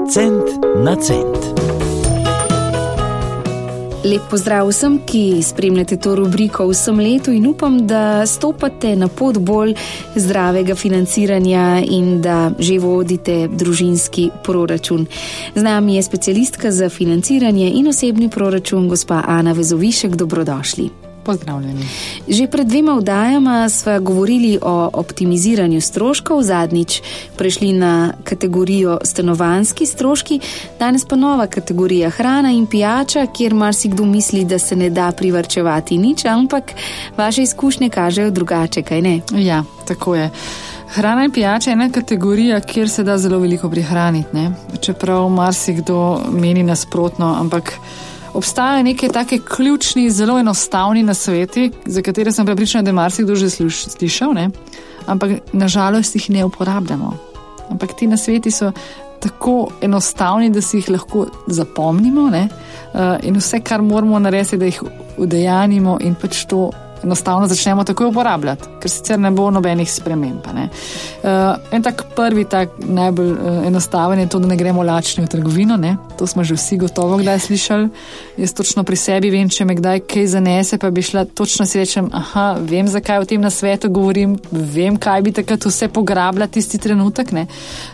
Cent na cent. Lep pozdrav vsem, ki spremljate to rubriko vsem letu in upam, da stopate na pot bolj zdravega financiranja in da že vodite družinski proračun. Z nami je specialistka za financiranje in osebni proračun, gospa Ana Vezovišek. Dobrodošli. Pozdravljeni. Že pred 2 oddajama sva govorili o optimiziranju stroškov, zadnjič prešli na kategorijo stanovanjski stroški, danes pa nova kategorija hrana in pijača, kjer marsikdo misli, da se ne da privarčevati nič, ampak vaše izkušnje kažejo drugače, kaj ne? Ja, tako je. Hrana in pijača je ena kategorija, kjer se da zelo veliko prihraniti, ne? Čeprav marsikdo meni nasprotno, ampak obstajajo neke take ključni, zelo enostavni nasveti, za katere sem prepričana, da je marsikdo že slišal, ne? Ampak nažalost jih ne uporabljamo. Ampak ti nasveti so tako enostavni, da si jih lahko zapomnimo, ne? In vse, kar moramo narediti, da jih udejanimo in pač to enostavno začnemo takoj uporabljati, ker sicer ne bo nobenih sprememb. En tak prvi, tak najbolj enostaven je to, da ne gremo lačni v trgovino, ne? To smo že vsi gotovo kdaj slišali. Jaz točno pri sebi vem, če me kdaj kaj zanese, pa bi šla točno si rečem, vem, zakaj o tem na svetu govorim, vem, kaj bi takrat vse pograbila tisti trenutek, ne?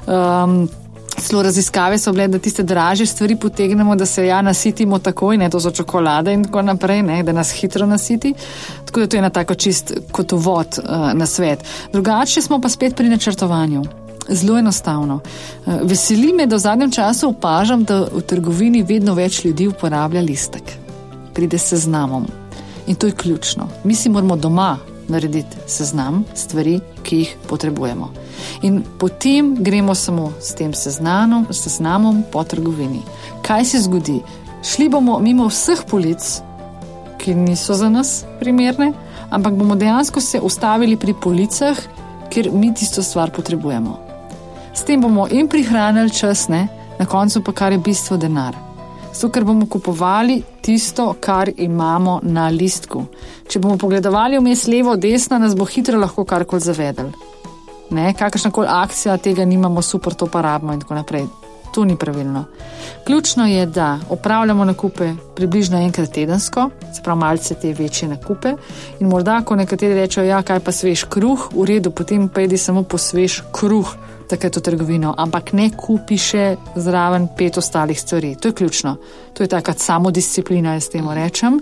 Celo raziskave so bile, da tiste dražje stvari potegnemo, da se nasitimo takoj, ne, to so čokolade in tako naprej, ne, da nas hitro nasiti. Tako da to je ena tako čist kot uvod na svet. Drugače smo pa spet pri načrtovanju. Zelo enostavno. Veseli me, da v zadnjem času opažam, da v trgovini vedno več ljudi uporablja listek. Pride s seznamom. In to je ključno. Mi si moramo doma narediti seznam stvari, ki jih potrebujemo. In potem gremo samo s tem seznamom po trgovini. Kaj se zgodi? Šli bomo mimo vseh polic, ki niso za nas primerne, ampak bomo dejansko se ustavili pri policah, kjer mi tisto stvar potrebujemo. S tem bomo in prihranili čas, ne? Na koncu pa kar je bistvo denar. Zato, ker bomo kupovali tisto, kar imamo na listku. Če bomo pogledovali vmes levo, desno, nas bo hitro lahko karkoli zavedel. Ne, kakršnakoli akcija, tega nimamo, super, to pa rabimo in tako naprej. To ni pravilno. Ključno je, da opravljamo nakupe približno enkrat tedensko, se pravi malce te večje nakupe in morda, ko nekateri rečejo, kaj pa svež kruh, v redu, potem pa idi samo po svež kruh, takrat v trgovino, ampak ne kupi še zraven 5 ostalih stvari. To je ključno. To je taka samodisciplina, jaz temu rečem.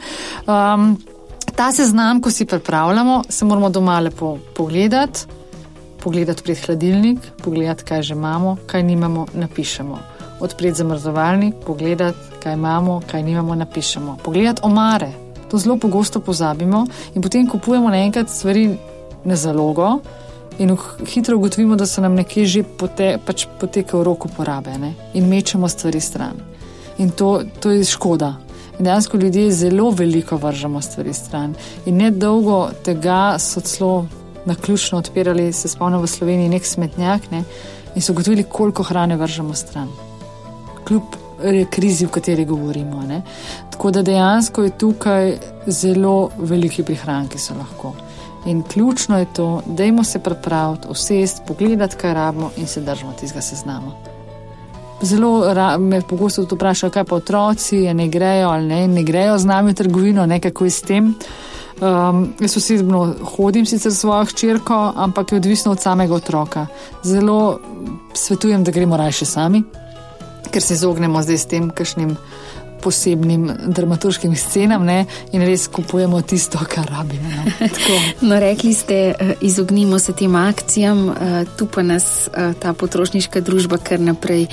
Ta seznam, ko si pripravljamo, se moramo doma lepo pogledati pred hladilnik, pogledati, kaj že imamo, kaj nimamo, napišemo. Odpreti zamrzovalnik, pogledati, kaj imamo, kaj nimamo, napišemo. Pogledati omare. To zelo pogosto pozabimo in potem kupujemo naenkrat stvari na zalogo in hitro ugotovimo, da so nam nekje že potekel rok uporabe, ne? In mečemo stvari stran. In to je škoda. In dejansko ljudje zelo veliko vržemo stvari stran. In nedolgo tega so celo naključno odpirali, se spomnim v Sloveniji, nek smetnjak, ne? In so ugotovili, koliko hrane vržemo stran. Kljub krizi, v kateri govorimo, ne? Tako da dejansko je tukaj zelo veliki prihranki so lahko. In ključno je to, dajmo se pripraviti, usesti, pogledati, kaj rabimo in se držimo tistega seznama. Zelo me pogosto tudi vprašajo, kaj pa otroci, ne grejo ali ne grejo z nami v trgovino, nekako s tem. Jaz osebno hodim sicer svojo hčerko, ampak je odvisno od samega otroka. Zelo svetujem, da gremo rajše sami, ker se izognemo zdaj s tem kakšnim posebnim dramaturškim scenam, ne, in res kupujemo tisto, kar rabimo. No, rekli ste, izognimo se tem akcijam, tu pa nas ta potrošniška družba kar naprej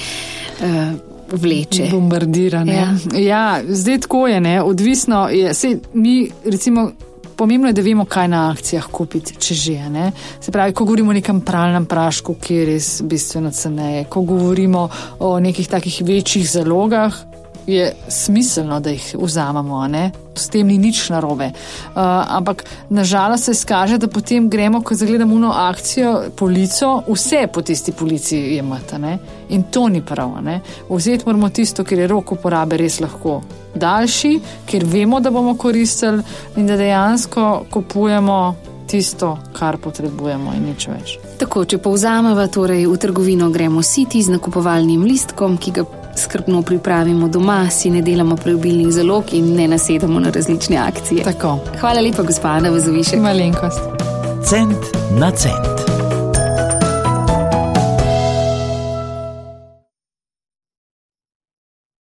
vleče. Bombardira, ne. Ja, zdaj tako je, ne, odvisno je, sej mi recimo pomembno je, da vemo, kaj na akcijah kupiti, če že, ne. Se pravi, ko govorimo o nekem pralnem prašku, ki je res bistveno ceneje, ko govorimo o nekih takih večjih zalogah, je smiselno, da jih vzamemo, ne? S tem ni nič narobe. Ampak nažalost se izkaže, da potem gremo, ko zagledamo uno akcijo, polico, vse po tisti polici jemata, ne? In to ni prav, ne? Vzeti moramo tisto, ker je rok uporabe res lahko daljši, ker vemo, da bomo koristili in da dejansko kupujemo tisto, kar potrebujemo in nič več. Tako, če povzameva, torej v trgovino gremo siti z nakupovalnim listkom, ki ga skrbno pripravimo doma, si ne delamo preobilnih zalog in ne nasedamo na različne akcije. Tako. Hvala lepa, gospa Ana Vazovišek. Malenkost. Cent na cent.